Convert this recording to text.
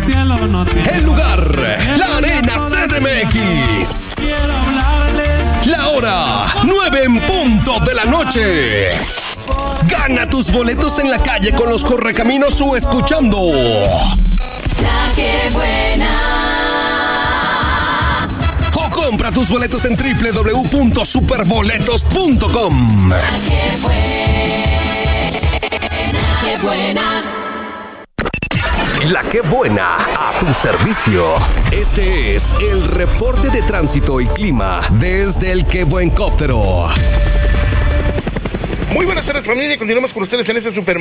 El lugar, la Arena CDMX. La hora, 9 en punto de la noche. Gana tus boletos en la calle con los Correcaminos o escuchando La que buena. O compra tus boletos en www.superboletos.com. La que buena. Qué buena. La que buena, a tu servicio. Este es el reporte de tránsito y clima desde el Que Buencóptero. Muy buenas tardes, familia. Continuamos con ustedes en este super